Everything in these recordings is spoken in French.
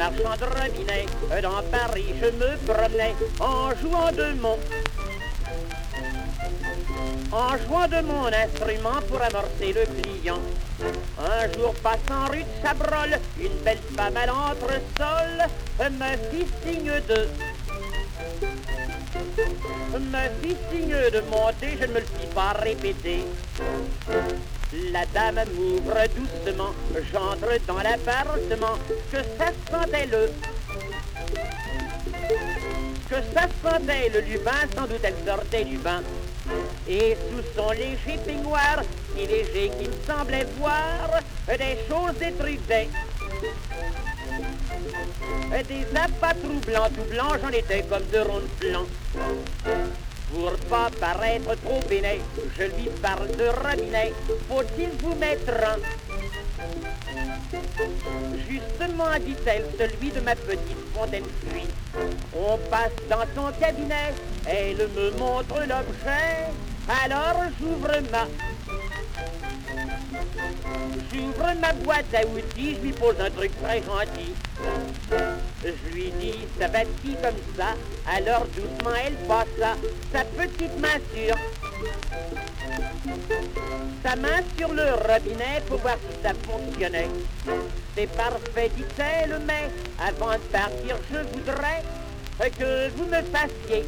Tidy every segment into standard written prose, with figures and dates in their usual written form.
marchand de robinet. Dans Paris, je me promenais en jouant de mon instrument pour amorcer le client. Un jour passant rue de Chabrol, une belle femme à l'entresol me fit signe de monter, je ne me le fis pas répéter. La dame m'ouvre doucement, j'entre dans l'appartement, que ça sentait le lubin, sans doute elle sortait du bain. Et sous son léger peignoir, si léger qu'il me semblait voir des choses, des trucs, des appâts troublants, tout blanc, j'en étais comme de ronds blancs. Pour pas paraître trop bénin, je lui parle de robinet, faut-il vous mettre un? Justement, dit-elle, celui de ma petite fontaine fuit. On passe dans son cabinet, elle me montre l'objet, alors j'ouvre ma boîte à outils, je lui pose un truc très gentil. Je lui dis, ça va-t-il comme ça? Alors doucement elle passa sa petite main sur le robinet pour voir si ça fonctionnait. C'est parfait, dit-elle, mais avant de partir, je voudrais que vous me fassiez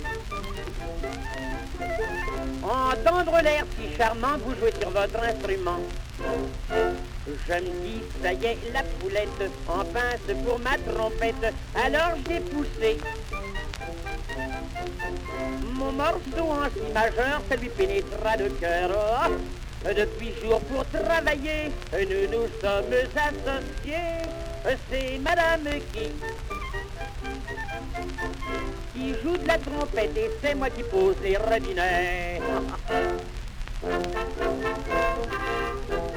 entendre l'air si charmant que vous jouez sur votre instrument. Je me dis, ça y est, la poulette en pince pour ma trompette. Alors j'ai poussé mon morceau en si majeur, ça lui pénétra le cœur. Oh, depuis jour pour travailler, nous nous sommes associés. C'est madame qui joue de la trompette et c'est moi qui pose les robinets.